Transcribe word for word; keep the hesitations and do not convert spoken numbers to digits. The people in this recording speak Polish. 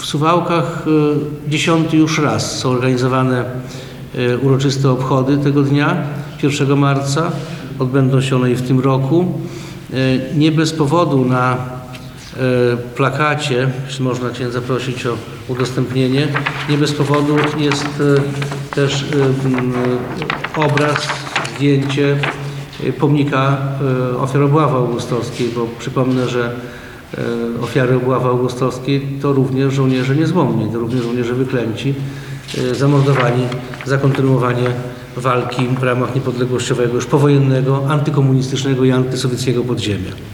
Suwałkach dziesiąty już raz są organizowane uroczyste obchody tego dnia, pierwszego marca. Odbędą się one i w tym roku. Nie bez powodu na plakacie, jeśli można księdza prosić o udostępnienie, nie bez powodu jest też obraz, zdjęcie pomnika ofiar obławy augustowskiej, bo przypomnę, że ofiary obławy augustowskiej to również żołnierze niezłomni, to również żołnierze wyklęci, zamordowani za kontynuowanie walki w ramach niepodległościowego, już powojennego, antykomunistycznego i antysowieckiego podziemia.